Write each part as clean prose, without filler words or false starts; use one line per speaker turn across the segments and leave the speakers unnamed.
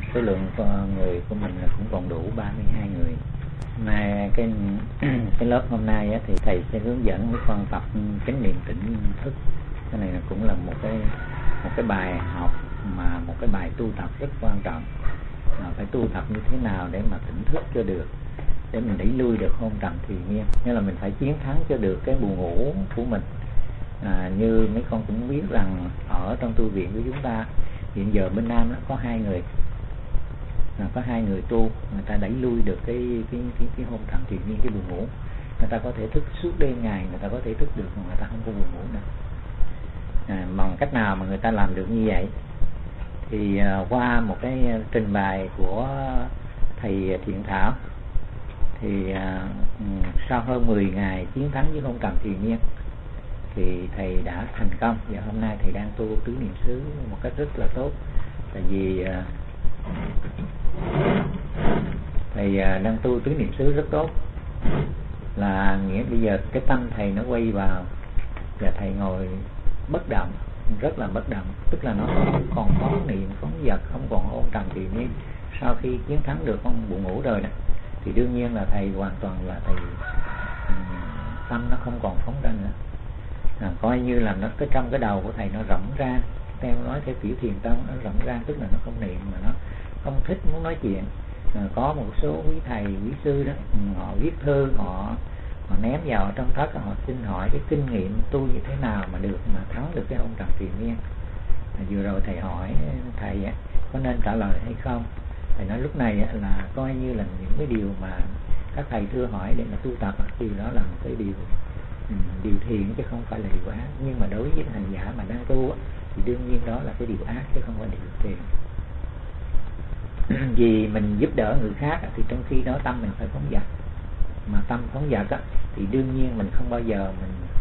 số lượng người của mình là cũng còn đủ 32 người. Mà cái lớp hôm nay á, thì thầy sẽ hướng dẫn mấy con tập chánh niệm tỉnh thức. Cái này là cũng là một cái bài học, mà một cái bài tu tập rất quan trọng. Phải tu tập như thế nào để mà tỉnh thức cho được, để mình đẩy lui được hôn trầm thùy miên. Nghĩa là mình phải chiến thắng cho được cái buồn ngủ của mình. Như mấy con cũng biết rằng ở trong tu viện của chúng ta hiện giờ bên Nam có 2 người, có 2 người tu, người ta đẩy lui được cái hôn trầm thùy miên, cái buồn ngủ. Người ta có thể thức suốt đêm ngày, người ta có thể thức được mà người ta không có buồn ngủ nữa. Bằng cách nào mà người ta làm được như vậy? Thì qua một cái trình bày của thầy Thiện Thảo, thì sau hơn 10 ngày chiến thắng với hôn trầm thùy miên thì thầy đã thành công, và hôm nay thầy đang tu tứ niệm xứ một cách rất là tốt. Tại vì thầy đang tu tứ niệm xứ rất tốt, là nghĩa bây giờ cái tâm thầy nó quay vào và thầy ngồi bất động, rất là bất động, tức là nó không còn phóng niệm phóng vật, không còn hôn trầm thùy miên. Sau khi chiến thắng được không buồn ngủ rồi đó, thì đương nhiên là thầy hoàn toàn là thầy tâm nó không còn phóng ra nữa. Coi như là nó trong cái đầu của thầy nó rộng ra, theo nói theo kiểu thiền tông, nó rộng ra, tức là nó không niệm mà nó không thích muốn nói chuyện. Có một số quý thầy quý sư đó, họ viết thư, họ ném vào trong thất, họ xin hỏi cái kinh nghiệm tu như thế nào mà được mà thắng được cái hôn trầm thùy miên. Vừa rồi thầy hỏi thầy có nên trả lời hay không. Thầy nói lúc này là coi như là những cái điều mà các thầy thưa hỏi để mà tu tập, điều đó là một cái điều thiện chứ không phải là điều ác. Nhưng mà đối với hành giả mà đang tu thì đương nhiên đó là cái điều ác chứ không phải điều thiện. Vì mình giúp đỡ người khác thì trong khi đó tâm mình phải phóng dật, mà tâm phóng dật thì đương nhiên mình không bao giờ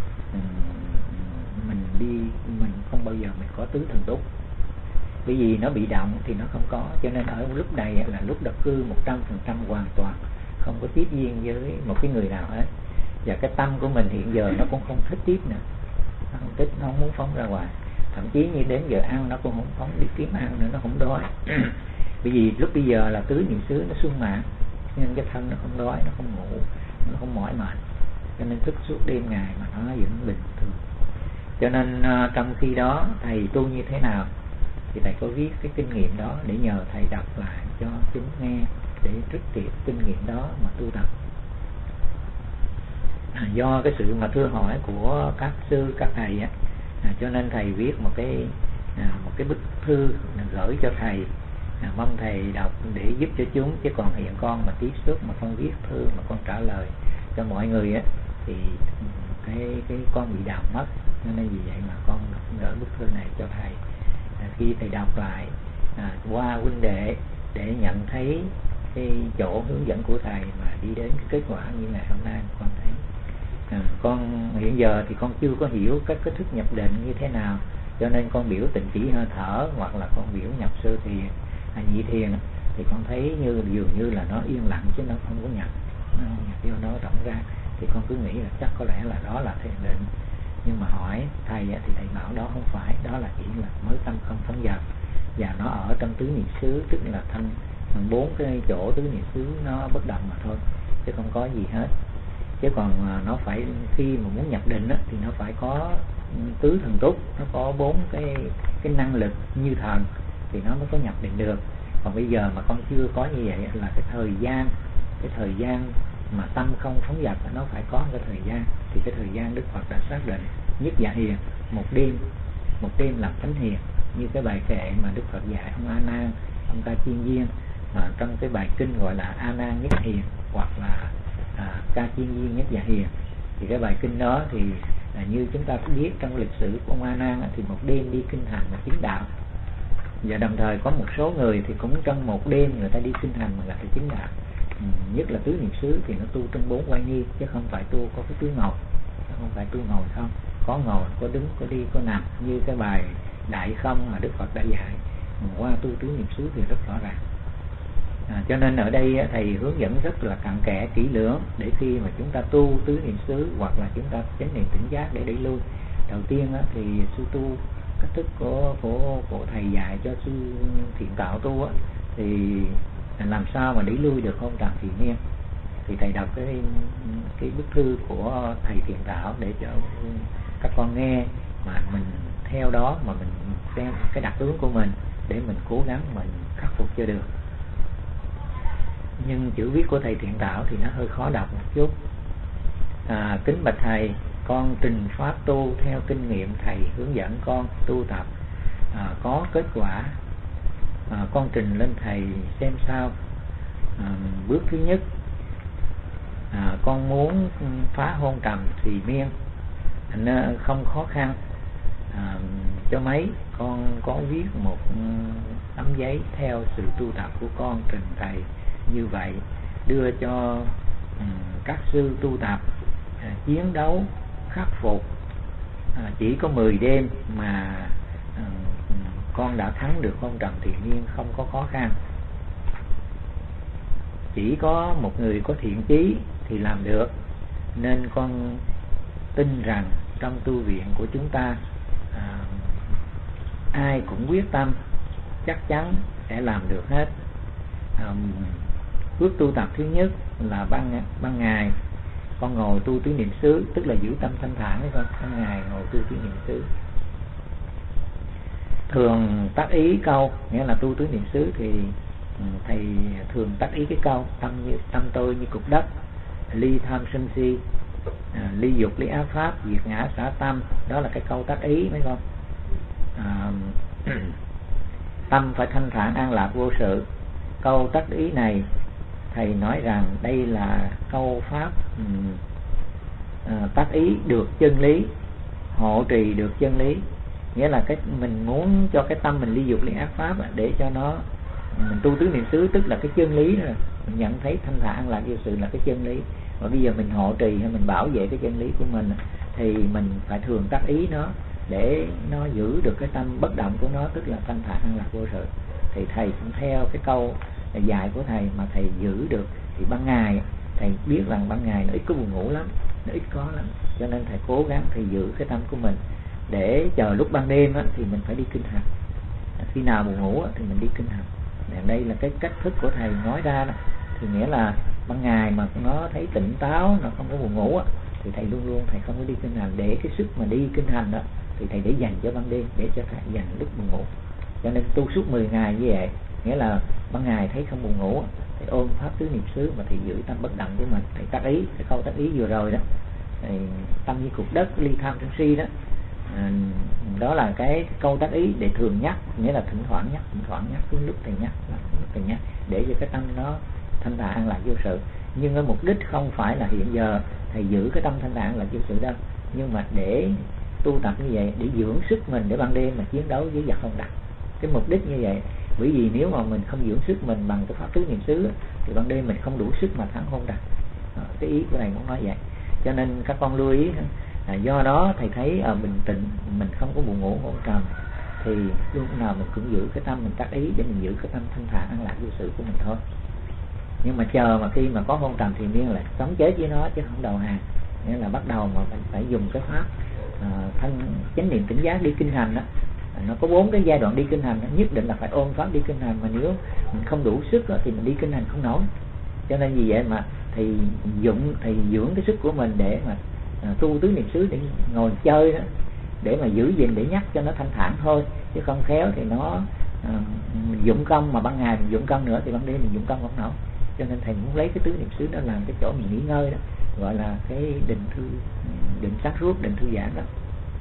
mình không bao giờ mình có tứ thần túc. Bởi vì nó bị động thì nó không có, cho nên ở lúc này là lúc độc cư 100% hoàn toàn, không có tiếp duyên với một cái người nào hết. Và cái tâm của mình hiện giờ nó cũng không thích tiếp nữa, nó không thích, nó không muốn phóng ra ngoài. Thậm chí như đến giờ ăn nó cũng không phóng đi kiếm ăn nữa, nó không đói. Bởi vì lúc bây giờ là tứ niệm xứ nó sung mãn, nên cái thân nó không đói, nó không ngủ, nó không mỏi mệt, cho nên thức suốt đêm ngày mà nó vẫn bình thường. Cho nên trong khi đó thầy tu như thế nào thì thầy có viết cái kinh nghiệm đó để nhờ thầy đọc lại cho chúng nghe, để trích kiệt kinh nghiệm đó mà tu tập. Do cái sự mà thưa hỏi của các sư các thầy cho nên thầy viết một cái bức thư gửi cho thầy, mong thầy đọc để giúp cho chúng. Chứ còn hiện con mà tiếp xúc mà con viết thư mà con trả lời cho mọi người thì cái con bị đào mất, nên vì vậy mà con gửi bức thư này cho thầy. Khi thầy đọc lại qua huynh đệ để nhận thấy cái chỗ hướng dẫn của thầy mà đi đến cái kết quả như ngày hôm nay, con thấy con hiện giờ thì con chưa có hiểu cách thức nhập định như thế nào, cho nên con biểu tịnh chỉ hơi thở, hoặc là con biểu nhập sơ thiền hay nhị thiền, thì con thấy như dường như là nó yên lặng chứ nó không có nhập, nó rộng ra, thì con cứ nghĩ là chắc có lẽ là đó là thiền định. Nhưng mà hỏi thầy thì thầy bảo đó không phải, đó là chỉ là mới tâm không phóng dật, và nó ở trong tứ niệm xứ, tức là thanh 4 cái chỗ tứ niệm xứ nó bất động mà thôi, chứ không có gì hết. Chứ còn nó phải, khi mà muốn nhập định thì nó phải có tứ thần túc, nó có 4 cái năng lực như thần thì nó mới có nhập định được. Còn bây giờ mà con chưa có như vậy là cái thời gian mà tâm không phóng dật nó phải có cái thời gian. Thì cái thời gian Đức Phật đã xác định nhất dạ hiền, một đêm làm thánh hiền, như cái bài kệ mà Đức Phật dạy ông A Nan, ông Ca Chiên Viên, mà trong cái bài kinh gọi là A Nan nhất hiền hoặc là Ca Chiên Viên nhất dạ hiền. Thì cái bài kinh đó thì như chúng ta biết trong lịch sử của ông A Nan thì một đêm đi kinh hành mà chứng đạo, và đồng thời có một số người thì cũng trong một đêm người ta đi kinh hành mà gặp được chứng đạo. Nhất là tứ niệm xứ thì nó tu trong 4 oai nghi, chứ không phải tu có cái tứ ngồi, không phải tu ngồi không, có ngồi, có đứng, có đi, có nằm, như cái bài đại không mà Đức Phật đã dạy. Qua tu tứ niệm xứ thì rất rõ ràng. Cho nên ở đây thầy hướng dẫn rất là cặn kẽ kỹ lưỡng, để khi mà chúng ta tu tứ niệm xứ hoặc là chúng ta chánh niệm tỉnh giác để đẩy lui. Đầu tiên thì sư tu cách thức của thầy dạy cho sư Thiện Tạo tu á, thì làm sao mà đẩy lui được hôn trầm thiện miên. Thì thầy đọc cái bức thư của thầy Thiện Tạo để cho các con nghe, mà mình theo đó mà mình xem cái đặc tướng của mình để mình cố gắng mình khắc phục cho được. Nhưng chữ viết của thầy Thiện Tạo thì nó hơi khó đọc một chút. Kính bạch thầy, con trình pháp tu theo kinh nghiệm thầy hướng dẫn con tu tập, có kết quả. Con trình lên thầy xem sao. Bước thứ nhất, con muốn phá hôn trầm thì miên, không khó khăn. Cho mấy con có viết một tấm giấy theo sự tu tập của con trình thầy như vậy, đưa cho các sư tu tập chiến đấu khắc phục. Chỉ có 10 đêm mà con đã thắng được hôn trầm thiện miên, không có khó khăn. Chỉ có một người có thiện chí thì làm được, nên con tin rằng trong tu viện của chúng ta ai cũng quyết tâm chắc chắn sẽ làm được hết. Bước tu tập thứ nhất là ban ngày con ngồi tu tứ niệm xứ, tức là giữ tâm thanh thản đấy con. Ban ngày ngồi tu tứ niệm xứ, thường tác ý câu, nghĩa là tu tứ niệm xứ thì thầy thường tác ý cái câu tâm tôi như cục đất, ly tham sân si, ly dục ly ác pháp, diệt ngã xả tâm. Đó là cái câu tác ý mấy con. Tâm phải thanh thản an lạc vô sự. Câu tác ý này thầy nói rằng đây là câu pháp tác ý được chân lý, hộ trì được chân lý. Nghĩa là cái mình muốn cho cái tâm mình ly dục ly ác pháp để cho nó mình tu tứ niệm xứ, tức là cái chân lý rồi. Mình nhận thấy thanh thản an lạc vô sự là cái chân lý, và bây giờ mình hộ trì hay mình bảo vệ cái chân lý của mình thì mình phải thường tác ý nó để nó giữ được cái tâm bất động của nó, tức là thanh thản an lạc vô sự. Thì thầy cũng theo cái câu dạy của thầy mà thầy giữ được. Thì ban ngày thầy biết rằng ban ngày nó ít có buồn ngủ lắm, nó ít có lắm, cho nên thầy cố gắng thầy giữ cái tâm của mình để chờ lúc ban đêm á, thì mình phải đi kinh hành. Khi nào buồn ngủ á, thì mình đi kinh hành. Đây là cái cách thức của thầy nói ra đó. Thì nghĩa là ban ngày mà nó thấy tỉnh táo, nó không có buồn ngủ á, thì thầy luôn luôn thầy không có đi kinh hành. Để cái sức mà đi kinh hành đó thì thầy để dành cho ban đêm, để cho thầy dành lúc buồn ngủ. Cho nên tu suốt 10 ngày như vậy, nghĩa là ban ngày thấy không buồn ngủ thì ôm pháp tứ niệm xứ mà thì giữ tâm bất động của mình. Thầy tác ý, cái câu tác ý vừa rồi đó, thì tâm như cục đất, ly tham sân si đó, đó là cái câu tác ý để thường nhắc, nghĩa là thỉnh thoảng nhắc, cứ lúc thầy nhắc để cho cái tâm nó thanh thản an lạc vô sự. Nhưng cái mục đích không phải là hiện giờ thầy giữ cái tâm thanh thản an lạc vô sự đâu, nhưng mà để tu tập như vậy để dưỡng sức mình để ban đêm mà chiến đấu với giặc không đặt. Cái mục đích như vậy. Bởi vì nếu mà mình không dưỡng sức mình bằng cái pháp tứ niệm xứ thì ban đêm mình không đủ sức mà thắng hôn trầm. Cái ý của thầy muốn nói vậy. Cho nên các con lưu ý, do đó thầy thấy ở bình tĩnh, mình không có buồn ngủ hôn trầm, thì lúc nào mình cũng giữ cái tâm mình tác ý để mình giữ cái tâm thanh thản an lạc vô sự của mình thôi. Nhưng mà chờ mà khi mà có hôn trầm thì miên là chống chế với nó chứ không đầu hàng. Nghĩa là bắt đầu mà mình phải dùng cái pháp chánh niệm tỉnh giác đi kinh hành đó. Nó có 4 cái giai đoạn đi kinh hành đó. Nhất định là phải ôm pháp đi kinh hành, mà nếu mình không đủ sức đó, thì mình đi kinh hành không nổi. Cho nên vì vậy mà thầy dưỡng cái sức của mình để mà tu tứ niệm xứ để ngồi chơi đó, để mà giữ gìn, để nhắc cho nó thanh thản thôi. Chứ không khéo thì nó mình dụng công, mà ban ngày mình dụng công nữa thì ban đêm mình dụng công không nổi. Cho nên thầy muốn lấy cái tứ niệm xứ đó làm cái chỗ mình nghỉ ngơi đó, gọi là cái định sát ruốc, định thư giãn đó.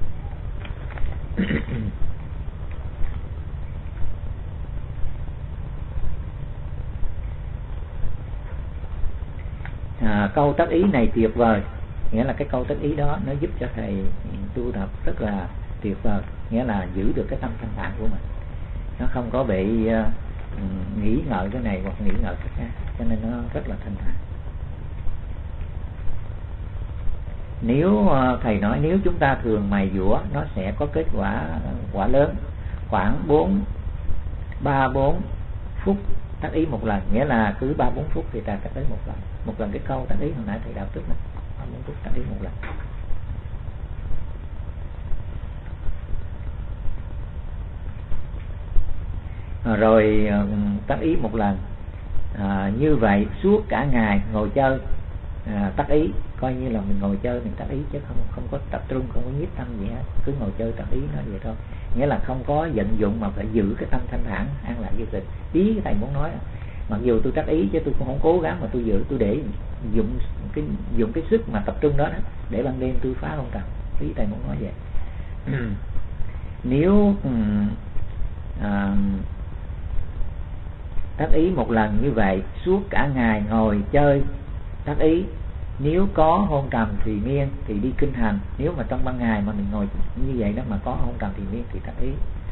Câu tác ý này tuyệt vời, nghĩa là cái câu tác ý đó nó giúp cho thầy tu tập rất là tuyệt vời, nghĩa là giữ được cái tâm thanh thản của mình, nó không có bị nghĩ ngợi cái này hoặc nghĩ ngợi cái khác, cho nên nó rất là thanh thản. Nếu thầy nói nếu chúng ta thường mài dũa nó sẽ có kết quả lớn, khoảng 3-4 phút tác ý một lần, nghĩa là cứ 3-4 phút thì ta tác ý một lần cái câu tác ý hồi nãy thầy đạo trước này, 3-4 phút tác ý một lần. Rồi tác ý một lần. Như vậy suốt cả ngày ngồi chơi, tác ý coi như là mình ngồi chơi mình tác ý, chứ không có tập trung, không có nhiếp tâm gì hết, cứ ngồi chơi tác ý nó vậy thôi. Nghĩa là không có vận dụng mà phải giữ cái tâm thanh thản an lạc vô tình. Ý cái thầy muốn nói là mặc dù tôi tác ý chứ tôi cũng không cố gắng mà tôi giữ, tôi để dùng cái sức mà tập trung đó để ban đêm tôi phá không trầm. Ý thầy muốn nói vậy. Nếu tác ý một lần như vậy suốt cả ngày ngồi chơi tác ý, nếu có hôn trầm thì miên thì đi kinh hành. Nếu mà trong ban ngày mà mình ngồi như vậy đó mà có hôn trầm thì miên thì tác ý.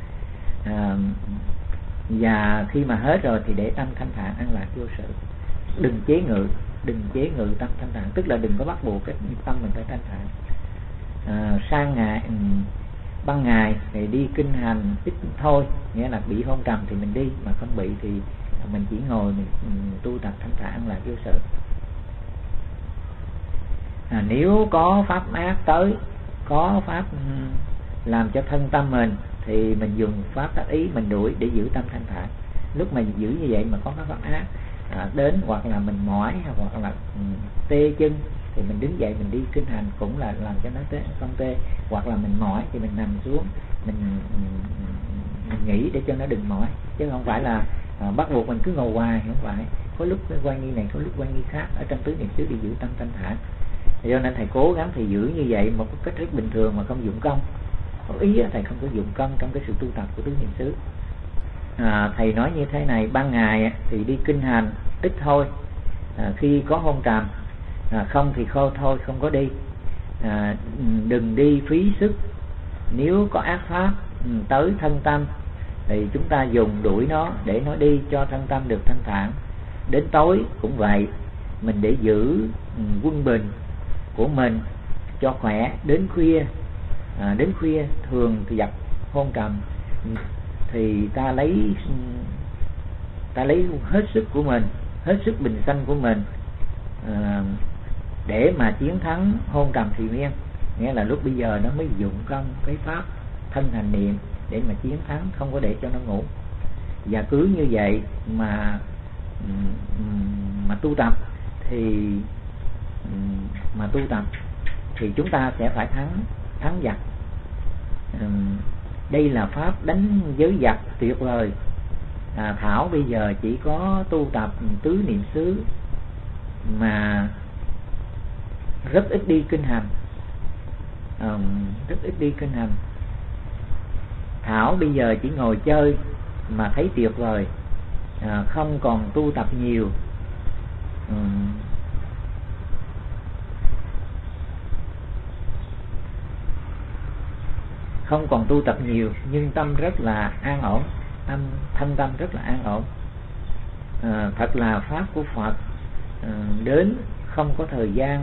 Và khi mà hết rồi thì để tâm thanh thản an lạc vô sự. Đừng chế ngự tâm thanh thản, tức là đừng có bắt buộc cái tâm mình phải thanh thản. Sang ngày ban ngày thì đi kinh hành ít thôi, nghĩa là bị hôn trầm thì mình đi, mà không bị thì mình chỉ ngồi mình tu tập thanh thản an lạc vô sự. Nếu có pháp ác tới, có pháp làm cho thân tâm mình thì mình dùng pháp tác ý mình đuổi để giữ tâm thanh thản. Lúc mình giữ như vậy mà có cái pháp ác đến, hoặc là mình mỏi hoặc là tê chân thì mình đứng dậy mình đi kinh hành, cũng là làm cho nó không tê. Hoặc là mình mỏi thì mình nằm xuống mình nghỉ để cho nó đừng mỏi, chứ không phải là bắt buộc mình cứ ngồi hoài. Không phải, có lúc quan nghi này có lúc quan nghi khác, ở trong tứ niệm xứ để giữ tâm thanh thản. Do nên thầy cố gắng thì giữ như vậy một cách rất bình thường mà không dụng công. Ý thầy không có dụng công trong cái sự tu tập của tứ niệm xứ. Thầy nói như thế này: ban ngày thì đi kinh hành ít thôi, khi có hôn trầm, không thì thôi không có đi. Đừng đi phí sức. Nếu có ác pháp tới thân tâm thì chúng ta dùng đuổi nó để nó đi cho thân tâm được thanh thản. Đến tối cũng vậy, mình để giữ quân bình của mình cho khỏe. Đến khuya thường thì gặp hôn trầm thì ta lấy hết sức của mình, hết sức bình sanh của mình để mà chiến thắng hôn trầm thì miên. Nghĩa là lúc bây giờ nó mới dụng công cái pháp thân hành niệm để mà chiến thắng, không có để cho nó ngủ. Và cứ như vậy mà tu tập thì chúng ta sẽ phải thắng giặc. Đây là pháp đánh giới giặc tuyệt vời. Thảo bây giờ chỉ có tu tập tứ niệm xứ mà rất ít đi kinh hành, Thảo bây giờ chỉ ngồi chơi mà thấy tuyệt vời, không còn tu tập nhiều. Không còn tu tập nhiều nhưng tâm rất là an ổn, thân tâm rất là an ổn. Thật là pháp của Phật đến không có thời gian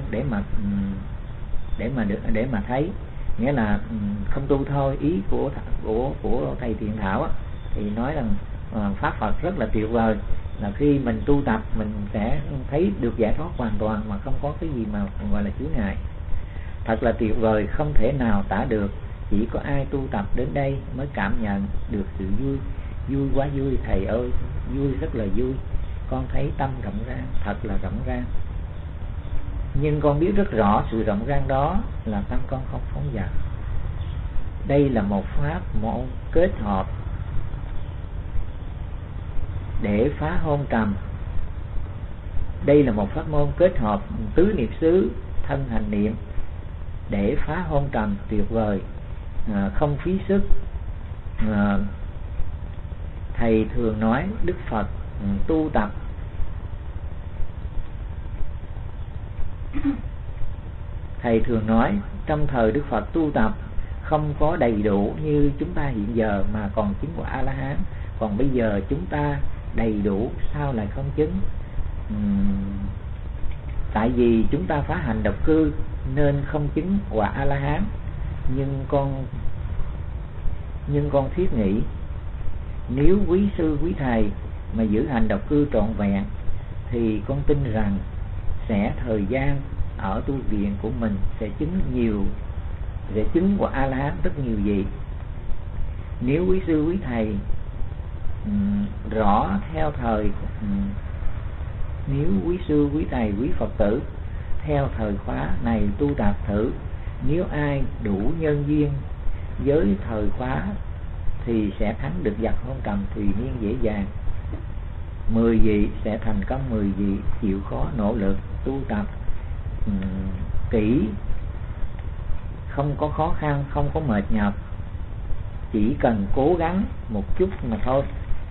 để mà thấy. Nghĩa là không tu thôi. Ý của thầy Thiện Thảo thì nói rằng pháp Phật rất là tuyệt vời, là khi mình tu tập mình sẽ thấy được giải thoát hoàn toàn mà không có cái gì mà gọi là chướng ngại. Thật là tuyệt vời, không thể nào tả được. Chỉ có ai tu tập đến đây mới cảm nhận được sự vui. Vui quá vui thầy ơi, vui rất là vui. Con thấy tâm rộng rang, thật là rộng rang. Nhưng con biết rất rõ sự rộng rang đó là tâm con không phóng dật. Đây là một pháp môn kết hợp để phá hôn trầm. Đây là một pháp môn kết hợp tứ niệm xứ, thân hành niệm để phá hôn trầm tuyệt vời, không phí sức. Thầy thường nói Đức Phật tu tập trong thời Đức Phật tu tập không có đầy đủ như chúng ta hiện giờ mà còn chứng quả A-la-hán. Còn bây giờ chúng ta đầy đủ, sao lại không chứng? Tại vì chúng ta phá hành độc cư nên không chứng quả A-la-hán. Nhưng con thiết nghĩ nếu quý sư quý thầy mà giữ hành độc cư trọn vẹn thì con tin rằng sẽ thời gian ở tu viện của mình sẽ chứng quả A-la-hán rất nhiều vị. Nếu quý sư quý thầy rõ theo thời. Nếu quý sư, quý thầy, quý Phật tử theo thời khóa này tu tập thử, nếu ai đủ nhân duyên với thời khóa thì sẽ thắng được giặc hôn trầm thùy miên dễ dàng. 10 vị sẽ thành công, 10 vị chịu khó nỗ lực tu tập kỹ, không có khó khăn, không có mệt nhọc, chỉ cần cố gắng một chút mà thôi.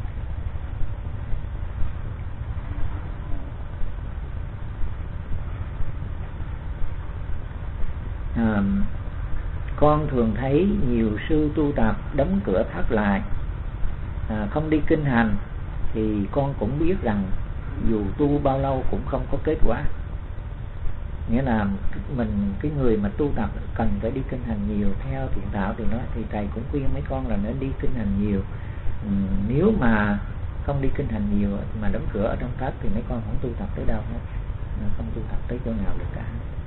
Con thường thấy nhiều sư tu tập đóng cửa thất lại, không đi kinh hành, thì con cũng biết rằng dù tu bao lâu cũng không có kết quả. Nghĩa là cái người mà tu tập cần phải đi kinh hành nhiều. Theo Thiện Đạo thì thì thầy cũng khuyên mấy con là nên đi kinh hành nhiều. Nếu mà không đi kinh hành nhiều mà đóng cửa ở trong thất thì mấy con không tu tập tới đâu hết, không tu tập tới chỗ nào được cả.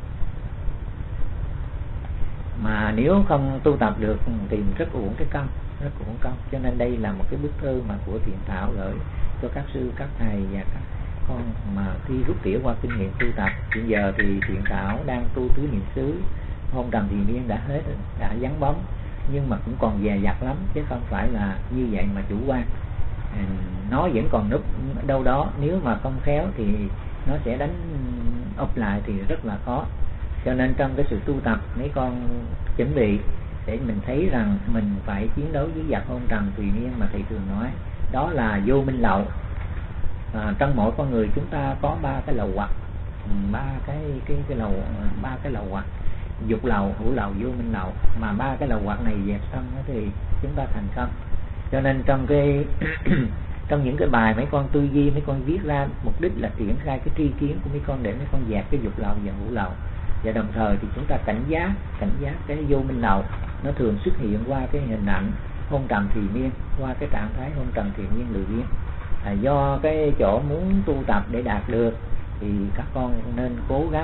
Mà nếu không tu tập được thì rất uổng cái công, rất uổng công. Cho nên đây là một cái bức thư mà của Thiện Đạo gửi cho các sư, các thầy và các con mà khi rút tỉa qua kinh nghiệm tu tập. Hiện giờ thì Thiện Đạo đang tu tứ niệm xứ, hôn trầm thùy miên đã hết, đã vắng bóng, nhưng mà cũng còn dè dặt lắm, chứ không phải là như vậy mà chủ quan. Nó vẫn còn núp đâu đó, nếu mà không khéo thì nó sẽ đánh úp lại thì rất là khó. Cho nên trong cái sự tu tập, mấy con chuẩn bị để mình thấy rằng mình phải chiến đấu với giặc hôn trầm tùy miên mà thầy thường nói, đó là vô minh lậu. Trong mỗi con người chúng ta có 3 cái lậu hoặc, 3 cái lậu hoặc: dục lậu, hữu lậu, vô minh lậu. Mà 3 cái lậu hoặc này dẹp xong thì chúng ta thành công. Cho nên trong cái trong những cái bài mấy con tư duy, mấy con viết ra mục đích là triển khai cái tri kiến của mấy con để mấy con dẹp cái dục lậu và hữu lậu. Và đồng thời thì chúng ta cảnh giác cái vô minh lậu, nó thường xuất hiện qua cái hình ảnh hôn trầm thùy miên, qua cái trạng thái hôn trầm thùy miên lười biếng. Do cái chỗ muốn tu tập để đạt được thì các con nên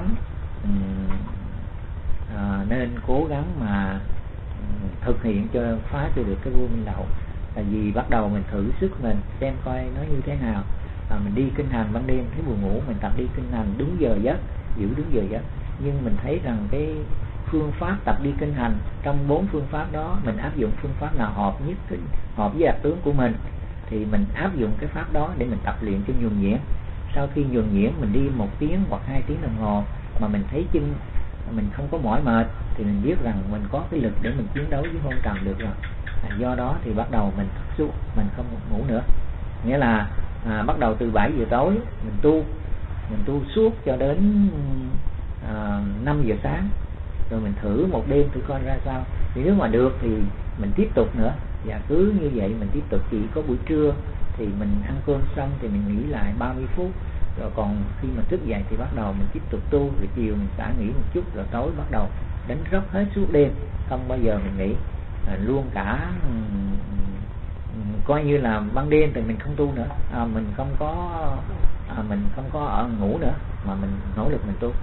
cố gắng mà thực hiện cho phá cho được cái vô minh lậu. Tại vì bắt đầu mình thử sức mình xem coi nó như thế nào. Mình đi kinh hành ban đêm thấy buồn ngủ, mình tập đi kinh hành đúng giờ giấc, giữ đúng giờ giấc. Nhưng mình thấy rằng cái phương pháp tập đi kinh hành, trong 4 phương pháp đó mình áp dụng phương pháp nào hợp nhất, hợp với đặc tướng của mình thì mình áp dụng cái pháp đó để mình tập luyện cho nhuần nhuyễn. Sau khi nhuần nhuyễn mình đi 1 tiếng hoặc 2 tiếng đồng hồ mà mình thấy chân mình không có mỏi mệt thì mình biết rằng mình có cái lực để mình chiến đấu với hôn trầm được rồi. Do đó thì bắt đầu mình thức suốt, mình không ngủ nữa. Nghĩa là bắt đầu từ 7 giờ tối mình tu suốt cho đến 5 giờ sáng, rồi mình thử một đêm thử coi ra sao. Thì nếu mà được thì mình tiếp tục nữa, và cứ như vậy mình tiếp tục. Chỉ có buổi trưa thì mình ăn cơm xong thì mình nghỉ lại 30 phút, rồi còn khi mà thức dậy thì bắt đầu mình tiếp tục tu, rồi chiều mình xả nghỉ một chút, rồi tối bắt đầu đánh rốc hết suốt đêm, không bao giờ mình nghỉ luôn cả. Coi như là ban đêm thì mình không tu nữa, mình không có ở ngủ nữa, mà mình nỗ lực mình tu.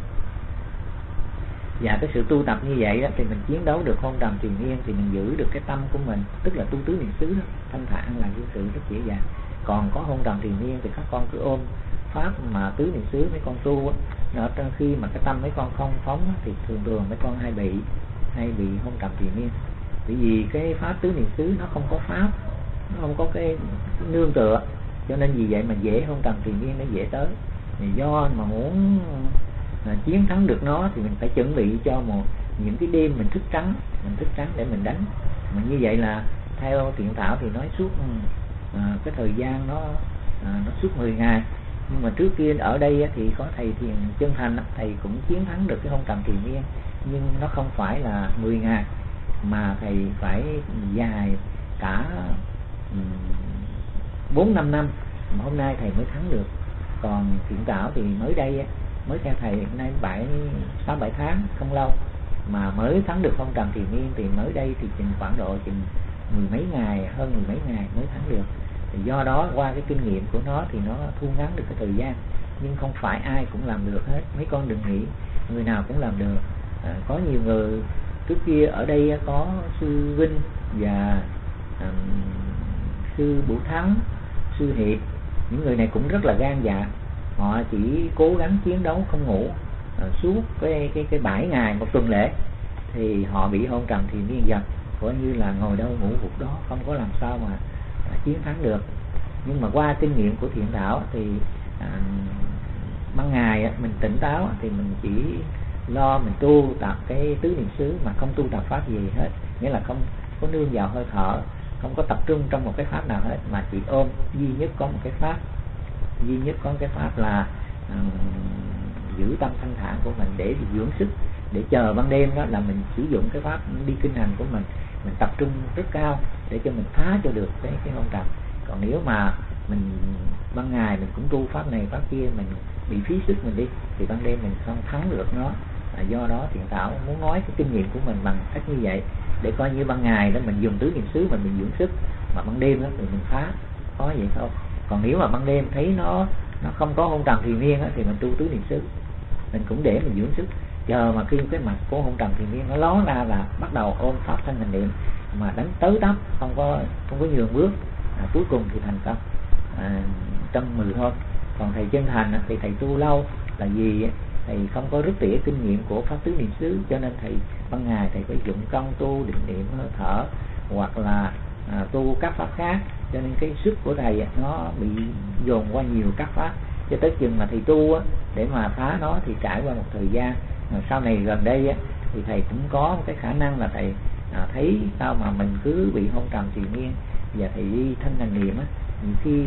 Và cái sự tu tập như vậy đó thì mình chiến đấu được hôn trầm thùy miên, thì mình giữ được cái tâm của mình, tức là tu tứ niệm xứ đó, thanh thản là cái sự rất dễ dàng. Còn có hôn trầm thùy miên thì các con cứ ôm pháp mà tứ niệm xứ mấy con tu á, khi mà cái tâm mấy con không phóng á, thì thường mấy con hay bị hôn trầm thùy miên. Bởi vì cái pháp tứ niệm xứ nó không có pháp, nó không có cái nương tựa, cho nên vì vậy mà dễ hôn trầm thùy miên, nó dễ tới. Thì do mà muốn chiến thắng được nó thì mình phải chuẩn bị cho những cái đêm mình thức trắng để mình đánh. Mà như vậy là theo Thiện Thảo thì nói suốt cái thời gian nó suốt 10 ngày. Nhưng mà trước kia ở đây thì có thầy Thiền Chân Thành, thầy cũng chiến thắng được cái hôn trầm thùy miên, nhưng nó không phải là 10 ngày mà thầy phải dài cả 4-5 năm mà hôm nay thầy mới thắng được. Còn Thiện Thảo thì mới đây mới theo thầy nay 6-7 tháng, không lâu mà mới thắng được hôn trầm thùy miên. Thì mới đây thì khoảng độ mười mấy ngày, hơn mười mấy ngày mới thắng được. Thì do đó qua cái kinh nghiệm của nó thì nó thu ngắn được cái thời gian, nhưng không phải ai cũng làm được hết. Mấy con đừng nghĩ người nào cũng làm được. Có nhiều người trước kia ở đây có sư Vinh và sư Bửu Thắng sư hiệp, những người này cũng rất là gan dạ. Họ chỉ cố gắng chiến đấu không ngủ suốt cái 7 ngày một tuần lễ, thì họ bị hôn trầm thì miên dần, coi như là ngồi đâu ngủ gục đó, không có làm sao mà chiến thắng được. Nhưng mà qua kinh nghiệm của Thiện Đạo thì ban ngày mình tỉnh táo thì mình chỉ lo mình tu tập cái tứ niệm xứ mà không tu tập pháp gì hết, nghĩa là không có nương vào hơi thở, không có tập trung trong một cái pháp nào hết, mà chỉ ôm duy nhất có một cái pháp, duy nhất có cái pháp là giữ tâm thanh thản của mình để dưỡng sức, để chờ ban đêm đó là mình sử dụng cái pháp đi kinh hành của mình tập trung rất cao để cho mình phá cho được cái hôn trầm. Còn nếu mà mình ban ngày mình cũng tu pháp này pháp kia, mình bị phí sức mình đi, thì ban đêm mình không thắng được nó. Do đó Thiện Đạo muốn nói cái kinh nghiệm của mình bằng cách như vậy, để coi như ban ngày đó mình dùng tứ niệm xứ mình dưỡng sức, mà ban đêm đó thì mình phá, có vậy thôi. Còn nếu mà ban đêm thấy nó không có hôn trầm thiền miên thì mình tu tứ niệm xứ, mình cũng để mình dưỡng sức, chờ mà khi cái mặt của hôn trầm thiền miên nó ló ra là bắt đầu ôm pháp thanh hành niệm, mà đánh tới tấp, không có nhường bước, cuối cùng thì thành công trong 10 hôm. Còn thầy chân thành thì thầy tu lâu là vì thầy không có rút tỉa kinh nghiệm của pháp tứ niệm xứ, cho nên thầy ban ngày thầy phải dụng công tu định niệm hơi thở hoặc là tu các pháp khác, cho nên cái sức của thầy nó bị dồn qua nhiều các pháp, cho tới chừng mà thầy tu để mà phá nó thì trải qua một thời gian. Sau này gần đây thì thầy cũng có một cái khả năng là thầy thấy sao mà mình cứ bị hôn trầm triền miên, và thầy đi thanh hành niệm nhiều khi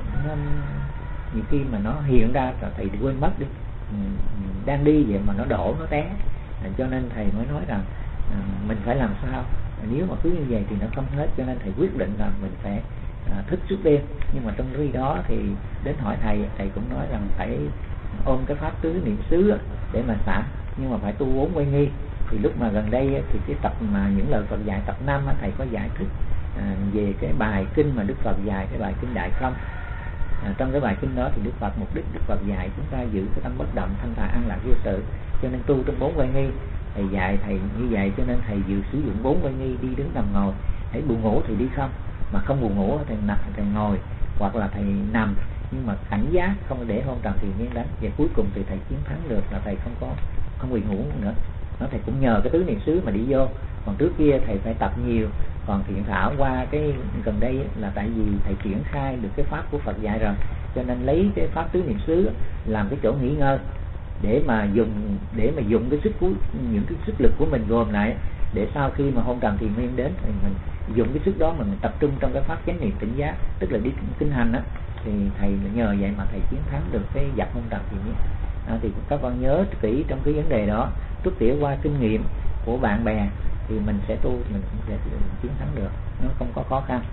nhiều khi mà nó hiện ra là thầy quên mất đi, đang đi vậy mà nó đổ nó té. Cho nên thầy mới nói rằng mình phải làm sao, nếu mà cứ như vậy thì nó không hết, cho nên thầy quyết định là mình phải thức suốt đêm. Nhưng mà trong khi đó thì đến hỏi thầy cũng nói rằng phải ôm cái pháp tứ niệm xứ để mà xả, nhưng mà phải tu 4 quay nghi. Thì lúc mà gần đây thì cái tập mà những lời Phật dạy tập 5 thầy có giải thích về cái bài kinh mà Đức Phật dạy, cái bài kinh Đại Không. Trong cái bài kinh đó thì Đức Phật, mục đích Đức Phật dạy chúng ta giữ cái tâm bất động, thanh thản, an lạc vô sự, cho nên tu trong 4 quay nghi. Thầy dạy thầy như vậy, cho nên thầy dự sử dụng 4 quay nghi, đi đứng nằm ngồi. Thấy buồn ngủ thì đi không, mà không buồn ngủ thì nằm, thầy ngồi, hoặc là thầy nằm, nhưng mà cảnh giác không để hôn trầm thiền miên đánh. Và cuối cùng thì thầy chiến thắng được, là thầy không bị ngủ nữa. Nó thầy cũng nhờ cái tứ niệm xứ mà đi vô. Còn trước kia thầy phải tập nhiều. Còn Thiện Thảo qua cái gần đây là tại vì thầy triển khai được cái pháp của Phật dạy rồi, cho nên lấy cái pháp tứ niệm xứ làm cái chỗ nghỉ ngơi để mà dùng cái sức của những cái sức lực của mình gồm lại, để sau khi mà hôn trầm thiền miên đến thì mình dùng cái sức đó mà mình tập trung trong cái pháp chánh niệm tỉnh giác, tức là đi kinh hành thì thầy nhờ vậy mà thầy chiến thắng được cái dập hôn trầm thiền miên. Thì các con nhớ kỹ trong cái vấn đề đó, rút tỉa qua kinh nghiệm của bạn bè thì mình sẽ tu, mình cũng sẽ chiến thắng được, nó không có khó khăn.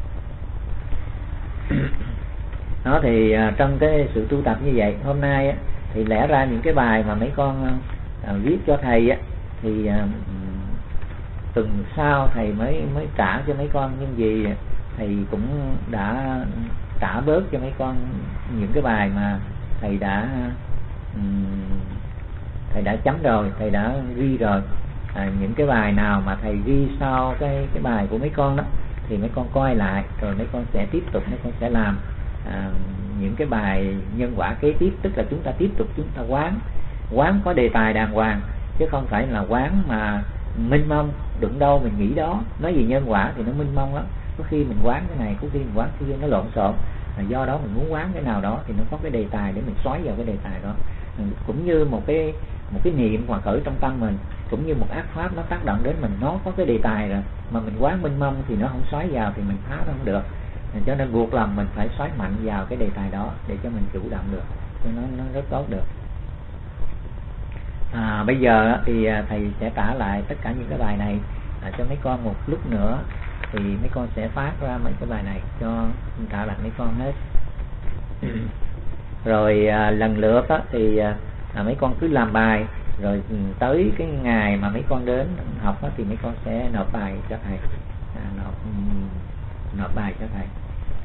Đó thì trong cái sự tu tập như vậy, hôm nay thì lẽ ra những cái bài mà mấy con viết cho thầy thì tuần sau thầy mới trả cho mấy con, nhưng vì thầy cũng đã trả bớt cho mấy con những cái bài mà thầy đã chấm rồi, thầy đã ghi rồi. Những cái bài nào mà thầy ghi sau cái bài của mấy con đó thì mấy con coi lại, rồi mấy con sẽ tiếp tục, mấy con sẽ làm những cái bài nhân quả kế tiếp, tức là chúng ta tiếp tục chúng ta quán có đề tài đàng hoàng, chứ không phải là quán mà mênh mông, đụng đâu mình nghĩ đó. Nói gì nhân quả thì nó mênh mông lắm, có khi mình quán cái này, có khi mình quán cái kia, nó lộn xộn. Do đó mình muốn quán cái nào đó thì nó có cái đề tài để mình xoáy vào cái đề tài đó. Cũng như một cái niệm hoặc khởi trong tâm mình, cũng như một ác pháp nó tác động đến mình, nó có cái đề tài rồi, mà mình quán mênh mông thì nó không xoáy vào thì mình phá nó không được. Cho nên buộc lòng mình phải xoáy mạnh vào cái đề tài đó để cho mình chủ động được, cho nó rất tốt được. Bây giờ thì thầy sẽ trả lại tất cả những cái bài này cho mấy con một lúc nữa, thì mấy con sẽ phát ra mấy cái bài này cho trả lại mấy con hết. Rồi lần lượt thì mấy con cứ làm bài, rồi tới cái ngày mà mấy con đến học thì mấy con sẽ nộp bài cho thầy, nộp bài cho thầy.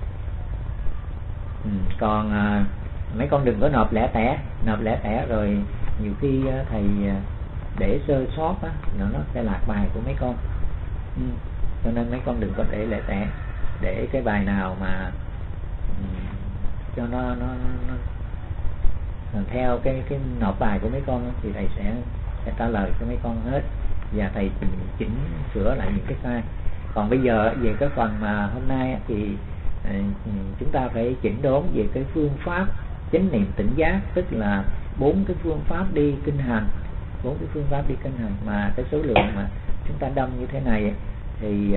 Còn mấy con đừng có nộp lẻ tẻ rồi nhiều khi thầy để sơ sót nó sẽ lạc bài của mấy con. Cho nên mấy con đừng có để lẻ tẻ, để cái bài nào mà cho nó theo cái nộp bài của mấy con thì thầy sẽ trả lời cho mấy con hết, và thầy chỉnh sửa lại những cái sai. Còn bây giờ về cái phần mà hôm nay thì chúng ta phải chỉnh đốn về cái phương pháp chánh niệm tỉnh giác, tức là 4 cái phương pháp đi kinh hành, 4 cái phương pháp đi kinh hành. Mà cái số lượng mà chúng ta đông như thế này thì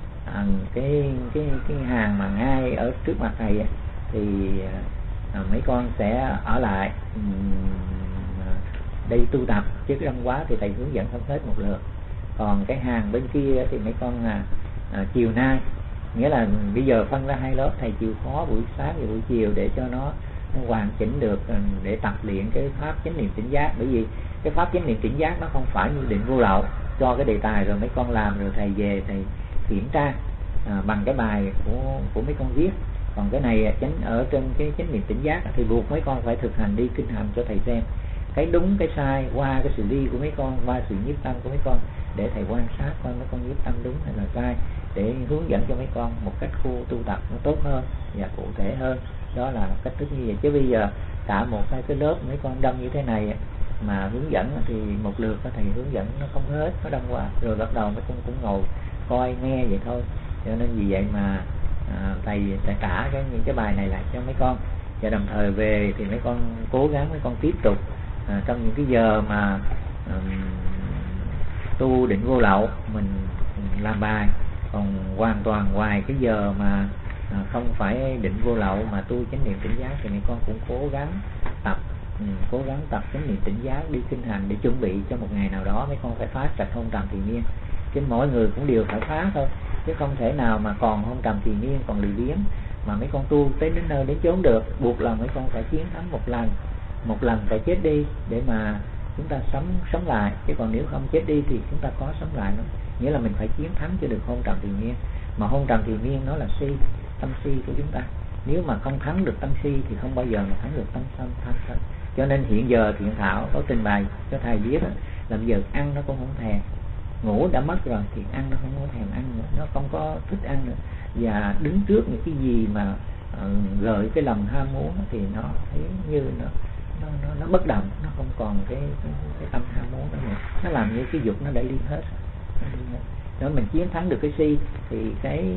cái hàng mà ngay ở trước mặt thầy thì mấy con sẽ ở lại đây tu tập, chứ đông quá thì thầy hướng dẫn không hết một lượt. Còn cái hàng bên kia thì mấy con chiều nay, nghĩa là bây giờ phân ra 2 lớp, thầy chịu khó buổi sáng và buổi chiều để cho nó hoàn chỉnh được, để tập luyện cái pháp chánh niệm tỉnh giác. Bởi vì cái pháp chánh niệm tỉnh giác nó không phải như định vô lậu, cho cái đề tài rồi mấy con làm rồi thầy về thầy kiểm tra bằng cái bài của mấy con viết. Còn cái này ở trên cái chánh niệm tỉnh giác thì buộc mấy con phải thực hành đi kinh hành cho thầy xem cái đúng cái sai qua cái sự đi của mấy con, qua sự nhiếp tâm của mấy con, để thầy quan sát coi mấy con nhiếp tâm đúng hay là sai, để hướng dẫn cho mấy con một cách khu tu tập nó tốt hơn và cụ thể hơn. Đó là cách thức như vậy. Chứ bây giờ cả một cái lớp mấy con đông như thế này mà hướng dẫn thì một lượt thầy hướng dẫn nó không hết, nó đông quá, rồi bắt đầu mấy con cũng ngồi coi nghe vậy thôi. Cho nên vì vậy mà thầy sẽ trả những cái bài này lại cho mấy con, và đồng thời về thì mấy con cố gắng mấy con tiếp tục trong những cái giờ mà tu định vô lậu mình làm bài. Còn hoàn toàn ngoài cái giờ mà không phải định vô lậu mà tu chánh niệm tỉnh giác thì mấy con cũng cố gắng tập chánh niệm tỉnh giác đi kinh hành, để chuẩn bị cho một ngày nào đó mấy con phải phá sạch hôn trầm thì miên. Chứ mỗi người cũng đều phải phá thôi, chứ không thể nào mà còn hôn trầm thì miên, còn lười biếng mà mấy con tu tới đến nơi đến chốn được. Buộc là mấy con phải chiến thắng một lần phải chết đi để mà chúng ta sống lại. Chứ còn nếu không chết đi thì chúng ta có sống lại nữa. Nghĩa là mình phải chiến thắng cho được hôn trầm thì miên. Mà hôn trầm thì miên nó là tâm si của chúng ta. Nếu mà không thắng được tâm si thì không bao giờ mà thắng được tâm sân. Cho nên hiện giờ Thiện Thảo có trình bày cho thầy biết là bây giờ ăn nó cũng không thèm, ngủ đã mất rồi thì ăn nó không có thèm ăn nữa, nó không có thích ăn nữa. Và đứng trước những cái gì mà gợi cái lòng ham muốn thì nó thấy như nó bất động, nó không còn cái tâm ham muốn đó nữa. Nó làm như cái dục nó đã đi hết. Nếu mình chiến thắng được cái si thì cái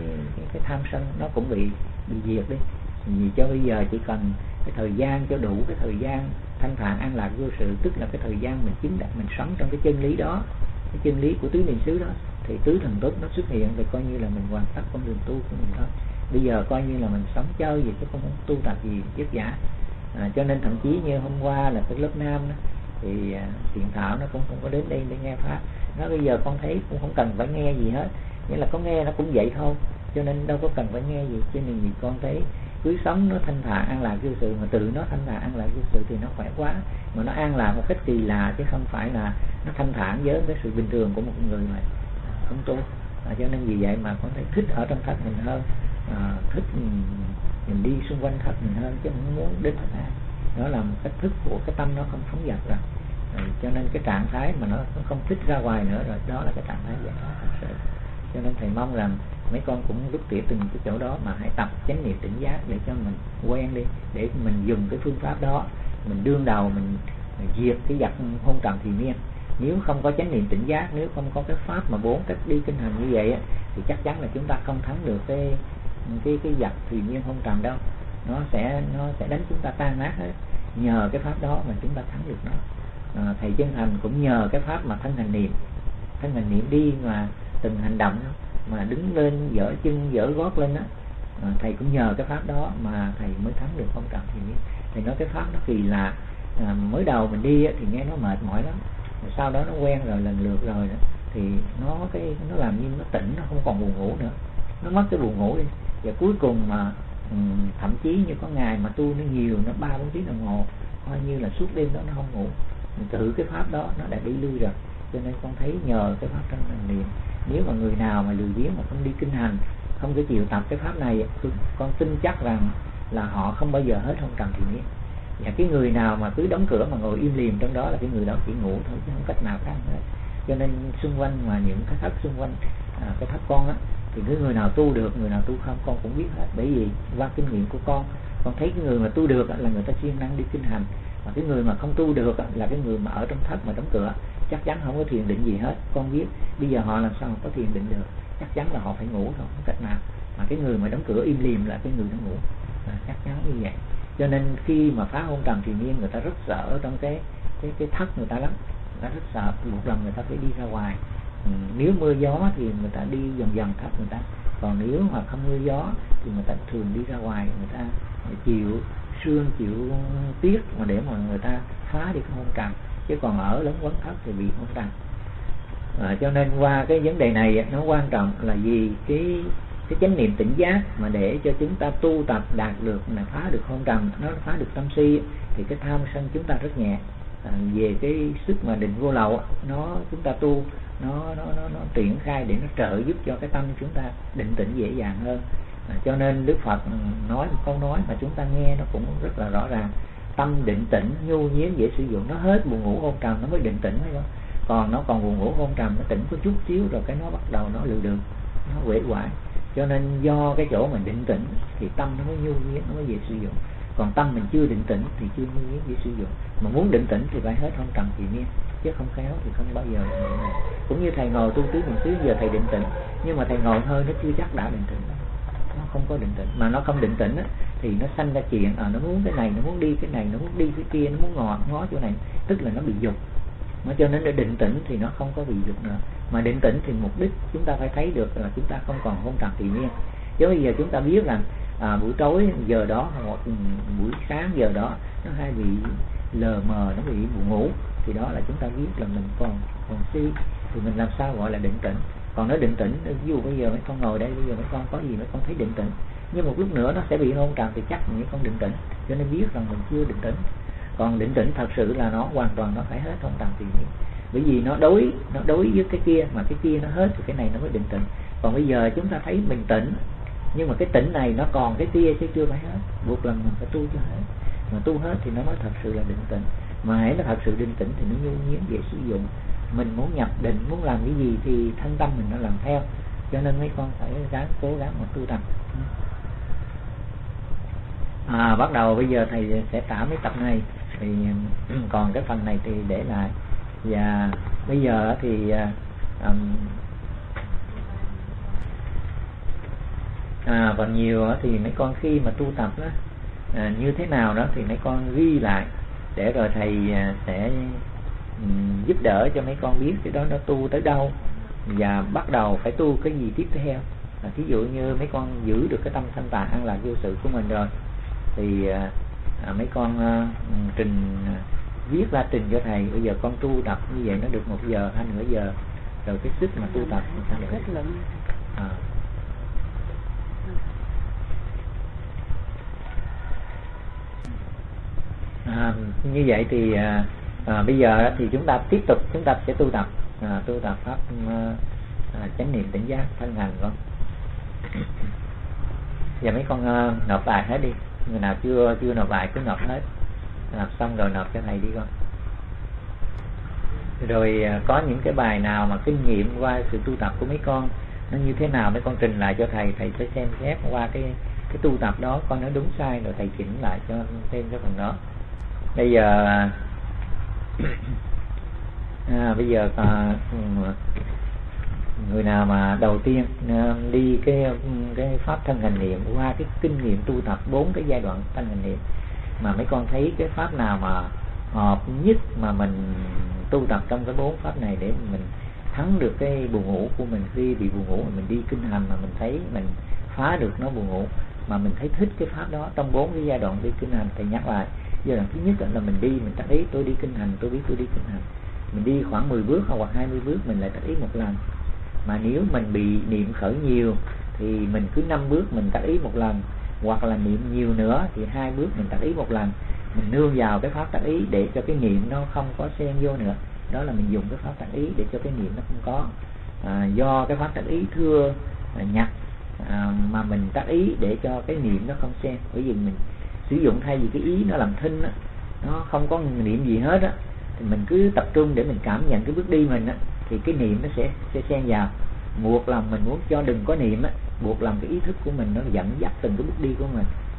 tham sân nó cũng bị diệt đi. Vì cho bây giờ chỉ cần cái thời gian cho đủ cái thời gian thanh thản an lạc vô sự, tức là cái thời gian mình chứng đạt, mình sống trong cái chân lý đó, cái chân lý của tứ niệm xứ đó, thì tứ thần tốt nó xuất hiện, thì coi như là mình hoàn tất con đường tu của mình thôi. Bây giờ coi như là mình sống chơi gì chứ không tu tập gì vất vả. Cho nên thậm chí như hôm qua là cái lớp nam đó, thì Thiện Thảo nó cũng không có đến đây để nghe pháp. Nó bây giờ con thấy cũng không cần phải nghe gì hết, nghĩa là có nghe nó cũng vậy thôi, cho nên đâu có cần phải nghe gì. Cho nên vì con thấy cứ sống nó thanh thản an lạc vô sự, mà tự nó thanh thản an lạc vô sự thì nó khỏe quá. Mà nó an lạc một cách kỳ lạ, chứ không phải là nó thanh thản với cái sự bình thường của một người mà không tu. Cho nên vì vậy mà con thấy thích ở trong thất mình hơn, thích mình đi xung quanh thất mình hơn, chứ không muốn đến thất ai. Đó là một cách thức của cái tâm nó không phóng dật rồi. Cho nên cái trạng thái mà nó không thích ra ngoài nữa rồi, đó là cái trạng thái giải thoát thật sự. Cho nên thầy mong rằng mấy con cũng rút tỉa từng cái chỗ đó mà hãy tập chánh niệm tỉnh giác để cho mình quen đi, để mình dùng cái phương pháp đó, mình đương đầu mình diệt cái vật hôn trầm thì miên. Nếu không có chánh niệm tỉnh giác, nếu không có cái pháp mà 4 cách đi kinh hành như vậy thì chắc chắn là chúng ta không thắng được cái vật thì miên hôn trầm đâu. Nó sẽ đánh chúng ta tan nát hết. Nhờ cái pháp đó mà chúng ta thắng được nó. Thầy chân thành cũng nhờ cái pháp mà thân hành niệm đi mà từng hành động mà đứng lên dở chân dở gót lên á, thầy cũng nhờ cái pháp đó mà thầy mới thắng được hôn trầm thì miên. Thầy nói cái pháp nó kỳ lạ. Mới đầu mình đi thì nghe nó mệt mỏi lắm, sau đó nó quen rồi, lần lượt rồi đó, thì nó làm như nó tỉnh, nó không còn buồn ngủ nữa, nó mất cái buồn ngủ đi. Và cuối cùng mà thậm chí như có ngày mà tu nó nhiều, nó 3-4 tiếng đồng hồ, coi như là suốt đêm đó nó không ngủ. Mình thử cái pháp đó nó đã đi lui rồi. Cho nên con thấy nhờ cái pháp thân hành niệm, nếu mà người nào mà lười biếng mà không đi kinh hành, không có chịu tập cái pháp này, con tin chắc rằng là họ không bao giờ hết hôn trầm thì miên. Và cái người nào mà cứ đóng cửa mà ngồi im lìm trong đó là cái người đó chỉ ngủ thôi, chứ không cách nào khác hết. Cho nên xung quanh mà những cái thất xung quanh cái thất con á, thì cái người nào tu được, người nào tu không con cũng biết hết. Bởi vì qua kinh nghiệm của con Con thấy cái người mà tu được là người ta siêng năng đi kinh hành, mà cái người mà không tu được là cái người mà ở trong thất mà đóng cửa, chắc chắn không có thiền định gì hết. Con biết bây giờ họ làm sao có thiền định được, chắc chắn là họ phải ngủ thôi, không cách nào. Mà cái người mà đóng cửa im lìm là cái người nó ngủ, chắc chắn như vậy. Cho nên khi mà phá hôn trầm thì nhiên, người ta rất sợ trong cái thất người ta lắm, người ta rất sợ. Một lần người ta phải đi ra ngoài, nếu mưa gió thì người ta đi dần dần thất người ta, còn nếu mà không mưa gió thì người ta thường đi ra ngoài, người ta chịu sương chịu tuyết mà để mà người ta phá đi cái hôn trầm, chứ còn ở lấn quấn thất thì bị hôn trầm. Cho nên qua cái vấn đề này nó quan trọng là vì cái chánh niệm tỉnh giác mà để cho chúng ta tu tập đạt được là phá được hôn trầm, nó phá được tâm si, thì cái tham sân chúng ta rất nhẹ. Về cái sức mà định vô lậu chúng ta tu nó triển khai để nó trợ giúp cho cái tâm chúng ta định tĩnh dễ dàng hơn. Cho nên Đức Phật nói một câu nói mà chúng ta nghe nó cũng rất là rõ ràng: tâm định tĩnh nhu nhiến dễ sử dụng. Nó hết buồn ngủ hôn trầm nó mới định tĩnh, phải không? Còn nó còn buồn ngủ hôn trầm, nó tỉnh có chút xíu rồi cái nó bắt đầu nó lừ đường, nó uể oải. Cho nên do cái chỗ mình định tĩnh thì tâm nó mới nhu nhiến, nó mới dễ sử dụng. Còn tâm mình chưa định tĩnh thì chưa nhu nhiến dễ sử dụng. Mà muốn định tĩnh thì phải hết hôn trầm thì nhiên, chứ không khéo thì không bao giờ định này. Cũng như thầy ngồi tu tứ niệm xứ, giờ thầy định tĩnh, nhưng mà thầy ngồi hơi nó chưa chắc đã định tĩnh, nó không có định tĩnh. Mà nó không định tĩnh thì nó sanh ra chuyện nó muốn cái này, nó muốn đi cái này, nó muốn đi cái kia, nó muốn ngó chỗ này, tức là nó bị dục. Mà cho nên để định tĩnh thì nó không có bị dục nữa. Mà định tĩnh thì mục đích chúng ta phải thấy được là chúng ta không còn hôn trầm tự nhiên. Chứ bây giờ chúng ta biết rằng buổi tối giờ đó hoặc buổi sáng giờ đó nó hay bị lờ mờ, nó bị buồn ngủ, thì đó là chúng ta biết là mình còn si, thì mình làm sao gọi là định tĩnh. Còn nói định tĩnh, ví dụ bây giờ mấy con ngồi đây, bây giờ mấy con có gì mấy con thấy định tĩnh, nhưng một lúc nữa nó sẽ bị hôn trầm thì chắc mấy con định tĩnh, cho nên biết rằng mình chưa định tĩnh. Còn định tĩnh thật sự là nó hoàn toàn nó phải hết hôn trầm tự nhiên, bởi vì nó đối với cái kia, mà cái kia nó hết thì cái này nó mới định tĩnh. Còn bây giờ chúng ta thấy mình tỉnh, nhưng mà cái tỉnh này nó còn cái kia chứ chưa phải hết, buộc lòng mình phải tu cho hết. Mà tu hết thì nó mới thật sự là định tĩnh. Mà hãy nó thật sự định tĩnh thì nó nhu nhiến dễ sử dụng. Mình muốn nhập định, muốn làm cái gì thì thân tâm mình nó làm theo. Cho nên mấy con phải cố gắng mà tu tập. Bắt đầu bây giờ thầy sẽ tả mấy tập này, thì còn cái phần này thì để lại. Và bây giờ thì còn nhiều thì mấy con khi mà tu tập đó, như thế nào đó thì mấy con ghi lại, để rồi thầy sẽ giúp đỡ cho mấy con biết cái đó nó tu tới đâu và bắt đầu phải tu cái gì tiếp theo. Thí dụ như mấy con giữ được cái tâm thanh tạng an lạc vô sự của mình rồi thì mấy con viết ra trình cho thầy. Bây giờ con tu tập như vậy nó được 1 giờ hay nửa giờ, rồi cái sức mà tu tập mình sẽ được. Như vậy thì bây giờ thì chúng ta tiếp tục chúng ta sẽ tu tập pháp chánh niệm tỉnh giác thân hành con. Giờ mấy con nộp bài hết đi, người nào chưa nộp bài cứ nộp hết, nộp xong rồi nộp cho thầy đi con. Rồi có những cái bài nào mà kinh nghiệm qua sự tu tập của mấy con nó như thế nào, mấy con trình lại cho thầy sẽ xem xét qua cái tu tập đó coi nó đúng sai, rồi thầy chỉnh lại cho thêm cái phần đó. Bây giờ người nào mà đầu tiên đi cái pháp thân hành niệm qua cái kinh nghiệm tu tập 4 cái giai đoạn thân hành niệm, mà mấy con thấy cái pháp nào mà hợp nhất mà mình tu tập trong cái 4 pháp này để mình thắng được cái buồn ngủ của mình. Khi bị buồn ngủ mà mình đi kinh hành mà mình thấy mình phá được nó buồn ngủ, mà mình thấy thích cái pháp đó trong 4 cái giai đoạn đi kinh hành, thầy nhắc lại. Giai đoạn thứ nhất là mình đi, mình tác ý tôi đi kinh hành, tôi biết tôi đi kinh hành. Mình đi khoảng 10 bước hoặc 20 bước mình lại tác ý một lần. Mà nếu mình bị niệm khởi nhiều thì mình cứ 5 bước mình tác ý một lần, hoặc là niệm nhiều nữa thì 2 bước mình tác ý một lần. Mình nương vào cái pháp tác ý để cho cái niệm nó không có xen vô nữa. Đó là mình dùng cái pháp tác ý để cho cái niệm nó không có. Do cái pháp tác ý thưa nhặt mà mình tác ý để cho cái niệm nó không xen. Bởi vì mình sử dụng thay vì cái ý nó làm thinh nó không có niệm gì hết thì mình cứ tập trung để mình cảm nhận cái bước đi mình thì cái niệm nó sẽ xen vào. Buộc lòng mình muốn cho đừng có niệm buộc lòng cái ý thức của mình nó dẫn dắt từng cái bước đi của mình.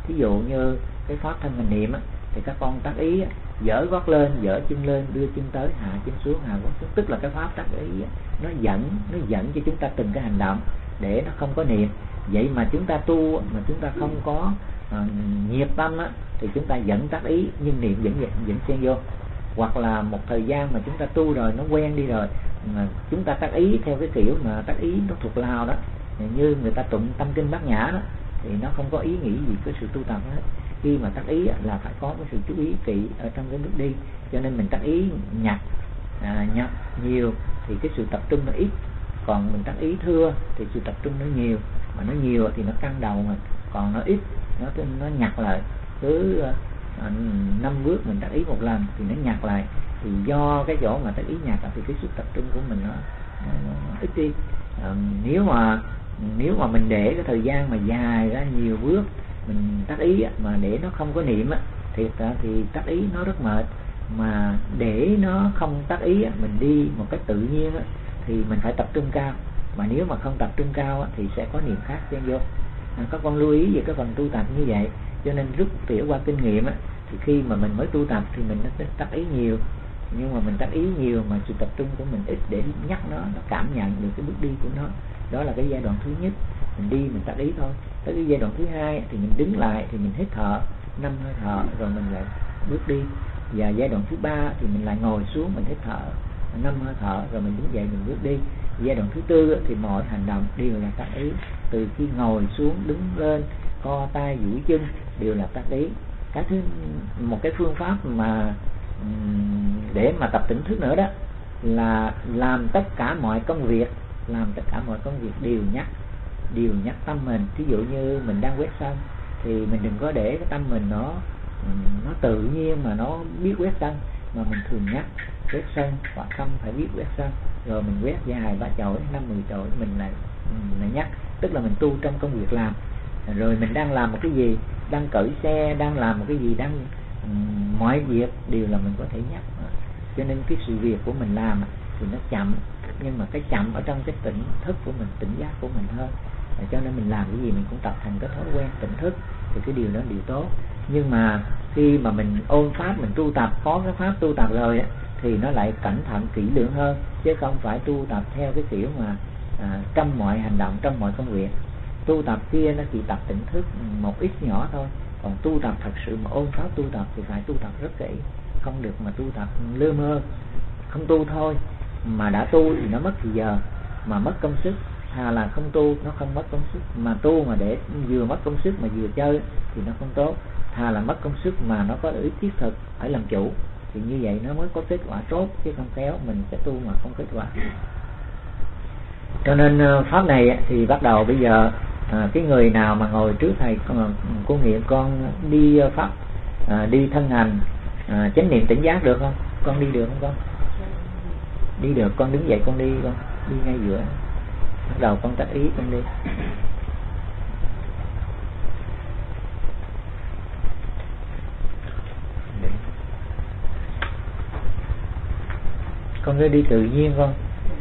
Thí dụ như cái pháp thân hành niệm á, thì các con tác ý á, dở gót lên, dở chân lên, đưa chân tới, hạ chân xuống, hạ gót xuống, tức là cái pháp tác ý á, nó dẫn cho chúng ta từng cái hành động để nó không có niệm. Vậy mà chúng ta tu mà chúng ta không có nhiệt tâm á, thì chúng ta dẫn tác ý nhưng niệm vẫn xen vô. Hoặc là một thời gian mà chúng ta tu rồi nó quen đi rồi mà chúng ta tác ý theo cái kiểu mà tác ý nó thuộc lao đó, như người ta tụng tâm kinh Bát Nhã đó, thì nó không có ý nghĩ gì cái sự tu tập hết. Khi mà tác ý là phải có cái sự chú ý kỹ ở trong cái bước đi, cho nên mình tác ý nhặt nhiều thì cái sự tập trung nó ít, còn mình tác ý thưa thì sự tập trung nó nhiều, mà nó nhiều thì nó căng đầu mình, còn nó ít nó nhặt lại. Cứ 5 bước mình tác ý một lần thì nó nhặt lại, thì do cái chỗ mà tác ý nhặt thì cái sự tập trung của mình nó ít đi. Nếu mà mình để cái thời gian mà dài ra nhiều bước mình tác ý mà để nó không có niệm thì tác ý nó rất mệt. Mà để nó không tác ý mình đi một cách tự nhiên thì mình phải tập trung cao, mà nếu mà không tập trung cao thì sẽ có niệm khác xen vô. Các con lưu ý về cái phần tu tập như vậy. Cho nên rút tỉa qua kinh nghiệm thì khi mà mình mới tu tập thì mình nó tác ý nhiều, nhưng mà mình tác ý nhiều mà sự tập trung của mình ít để nhắc nó cảm nhận được cái bước đi của nó. Đó là cái giai đoạn thứ nhất, mình đi mình tác ý thôi. Tới cái giai đoạn thứ hai thì mình đứng lại thì mình hít thở 5 hơi thở rồi mình lại bước đi. Và giai đoạn thứ ba thì mình lại ngồi xuống mình hít thở 5 hơi thở rồi mình đứng dậy mình bước đi. Giai đoạn thứ tư thì mọi hành động đều là tác ý, từ khi ngồi xuống, đứng lên, co tay duỗi chân đều là tác ý. Một cái phương pháp mà để mà tập tỉnh thức nữa đó là làm tất cả mọi công việc đều nhắc tâm mình. Ví dụ như mình đang quét sân thì mình đừng có để cái tâm mình nó tự nhiên mà nó biết quét sân, mà mình thường nhắc quét sân, và tâm phải biết quét sân, rồi mình quét dài 3 chổi 5-10 chổi mình lại nhắc. Tức là mình tu trong công việc làm, rồi mình đang làm một cái gì, đang cởi xe, đang làm một cái gì, mọi việc đều là mình có thể nhắc. Cho nên cái sự việc của mình làm thì nó chậm, nhưng mà cái chậm ở trong cái tỉnh thức của mình, tỉnh giác của mình hơn. Cho nên mình làm cái gì mình cũng tập thành cái thói quen tỉnh thức thì cái điều đó điều tốt. Nhưng mà khi mà mình ôn pháp, mình tu tập, có cái pháp tu tập rồi thì nó lại cẩn thận kỹ lưỡng hơn, chứ không phải tu tập theo cái kiểu mà trong mọi hành động, trong mọi công việc. Tu tập kia nó chỉ tập tỉnh thức một ít nhỏ thôi, còn tu tập thật sự mà ôn pháp tu tập thì phải tu tập rất kỹ, không được mà tu tập lơ mơ. Không tu thôi mà đã tu thì nó mất thời giờ mà mất công sức, thà là không tu nó không mất công sức, mà tu mà để vừa mất công sức mà vừa chơi thì nó không tốt. Thà là mất công sức mà nó có lợi ích thiết thực, phải làm chủ, thì như vậy nó mới có kết quả tốt, chứ không kéo mình sẽ tu mà không kết quả. Cho nên pháp này thì bắt đầu bây giờ cái người nào mà ngồi trước thầy cô Nghiệm, con đi pháp đi thân hành chánh niệm tỉnh giác được không? Con đi được không con? Đi được, con đứng dậy con đi, con đi ngay giữa, bắt đầu con tác ý con đi. Con cứ đi tự nhiên con.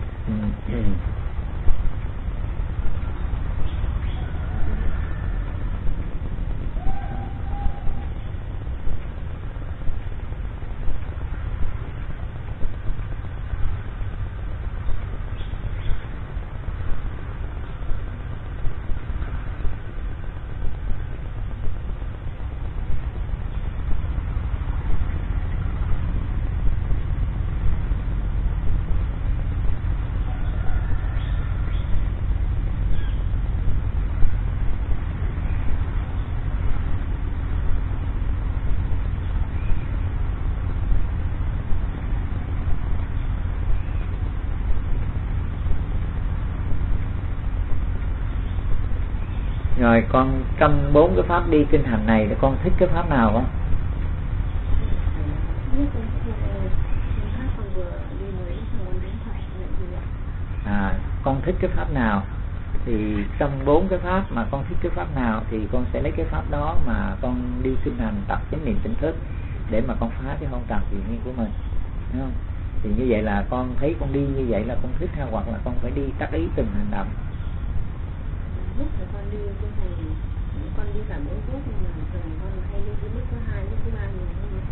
Rồi con trong 4 cái pháp đi kinh hành này thì con thích cái pháp nào không? Con thích cái pháp nào thì trong 4 cái pháp mà con thích cái pháp nào thì con sẽ lấy cái pháp đó mà con đi kinh hành tập chánh niệm tỉnh thức để mà con phá cái hôn trầm tự nhiên của mình, đúng không? Thì như vậy là con thấy con đi như vậy là con thích, hay hoặc là con phải đi tác ý từng hành động?
Lúc mà con đi cái này con đi cả 4 phút nhưng mà thường con hay đi bước thứ 2, bước thứ 3 nhiều hơn.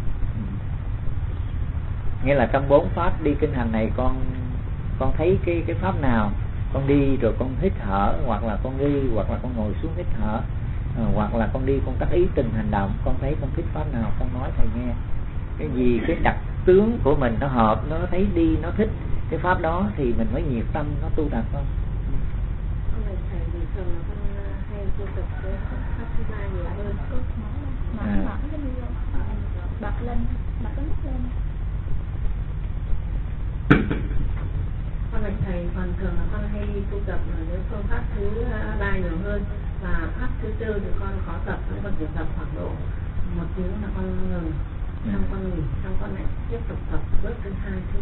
Nghĩa là trong 4 pháp đi kinh hành này con thấy cái pháp nào con đi rồi con hít thở, hoặc là con đi, hoặc là con ngồi xuống hít thở, hoặc là con đi con tác ý từng hành động, con thấy con thích pháp nào con nói thầy nghe. Cái gì cái đặc tướng của mình nó hợp, nó thấy đi nó thích cái pháp đó thì mình mới nhiệt tâm nó tu tập không.
Con là thầy thì thường là con hay tu tập cái pháp thứ 3 nhiều hơn.
Mở cái video bật lên, bật cái mic lên.
Con là thầy còn thường là con hay tu tập ở cái phương pháp thứ 3 nhiều hơn, và pháp thứ 4 thì con có tập, con chỉ tập khoảng độ 1 tiếng là con ngừng, xong con nghỉ, xong con lại tiếp tục tập bước thứ 2, thứ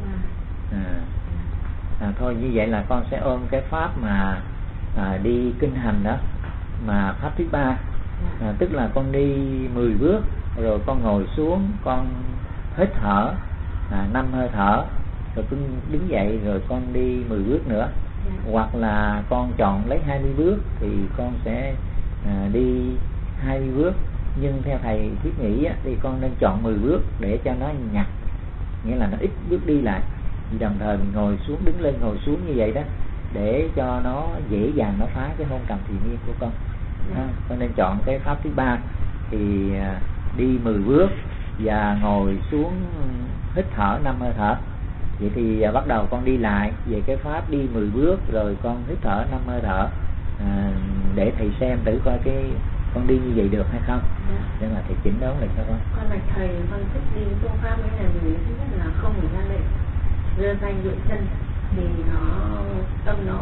3.
Thôi như vậy là con sẽ ôm cái pháp mà đi kinh hành đó, mà pháp thứ 3, tức là con đi 10 bước rồi con ngồi xuống, con hít thở 5 hơi thở, rồi con đứng dậy rồi con đi 10 bước nữa. Hoặc là con chọn lấy 20 bước thì con sẽ đi 20 bước, nhưng theo thầy thiết nghĩ thì con nên chọn 10 bước để cho nó nhặt, nghĩa là nó ít bước đi lại, đồng thời mình ngồi xuống đứng lên ngồi xuống như vậy đó, để cho nó dễ dàng nó phá cái hôn trầm thiền miên của con. Con nên chọn cái pháp thứ 3 thì đi 10 bước và ngồi xuống hít thở 5 hơi thở. Vậy thì bắt đầu con đi lại về cái pháp đi 10 bước rồi con hít thở 5 hơi thở, để thầy xem thử coi cái con đi như vậy được hay không, để mà thầy chỉnh đốn lại cho con.
Con là thầy, con thích đi phương pháp ấy là vì thứ nhất là không phải ra lệnh giơ tay duỗi chân, thì nó tâm nó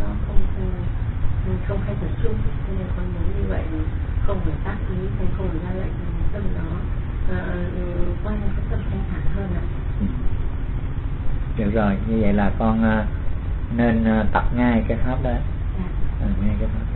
không hay tập trung, cho nên con muốn như vậy không phải tác ý, không phải ra lệnh, tâm nó quan cái tâm thanh thản hơn ạ.
Được rồi, như vậy là con nên tập ngay cái pháp đó, ngay cái pháp.